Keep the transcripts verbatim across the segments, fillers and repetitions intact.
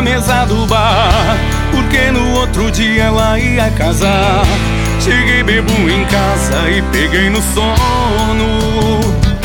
na mesa do bar, porque no outro dia ela ia casar. Cheguei bebo em casa e peguei no sono.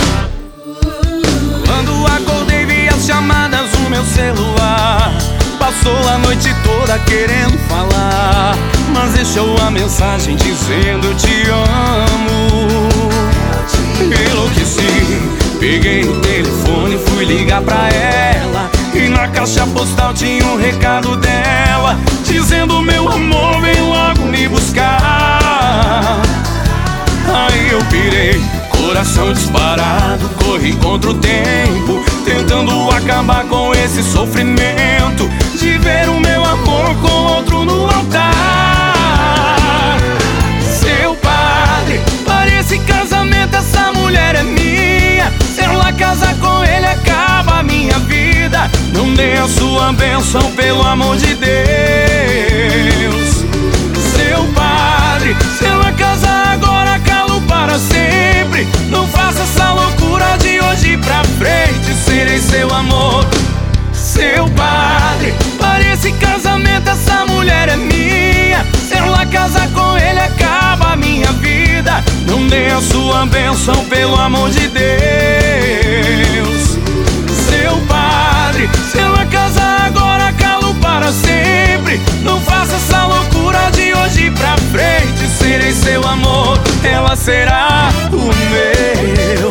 Quando acordei vi as chamadas no meu celular. Passou a noite toda querendo falar, mas deixou a mensagem dizendo eu te amo. Enlouqueci, peguei o telefone, fui ligar pra ela, e na caixa postal tinha um recado dela, dizendo meu amor, vem logo me buscar. Aí eu pirei, coração disparado, corri contra o tempo, tentando acabar com esse sofrimento de ver o meu amor com outro no altar. Seu padre, para esse casamento essa mulher é minha. Se ela casar com ele acaba a minha vida. Não dê a sua bênção pelo amor de Deus. Seu padre, se ela casar agora calo para sempre. Não faça essa loucura de hoje pra frente, serei seu amor. Seu padre, para esse casamento essa mulher é minha. Se ela casar com ele acaba a minha vida. Não dê a sua bênção pelo amor de Deus. Seu padre, se ela casar agora calo para sempre. Não faça essa loucura de hoje pra frente, serei seu amor, ela será o meu.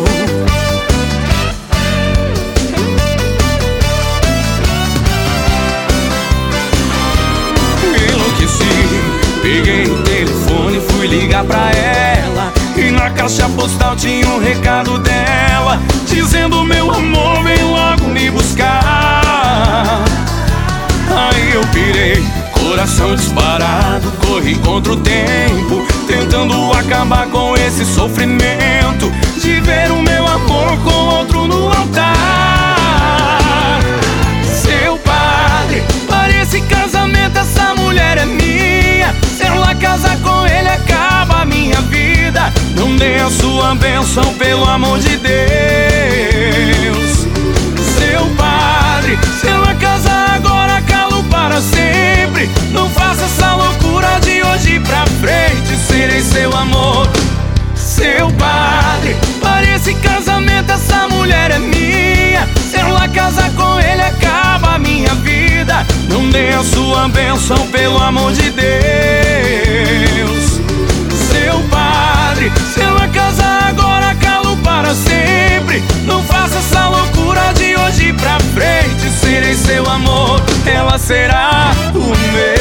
Peguei o telefone, fui ligar pra ela, e na caixa postal tinha um recado dela, dizendo meu amor, vem logo me buscar. Aí eu pirei, coração disparado, corri contra o tempo, tentando acabar com esse sofrimento de ver o meu amor com outro no altar. Seu padre, para esse casamento essa mulher é minha. Se ela casar com ele acaba a minha vida. Não dê a sua bênção pelo amor de Deus. Seu padre, se ela casar agora calo para sempre. Não faça essa loucura de hoje pra frente, serei seu amor. Seu padre, para esse casamento essa mulher é minha. Se ela casar com ele acaba a minha vida. Não dê a sua bênção pelo amor de Deus. Seu padre, se ela casar agora calo para sempre. Não faça essa loucura de hoje pra frente, serei seu amor, ela será o meu.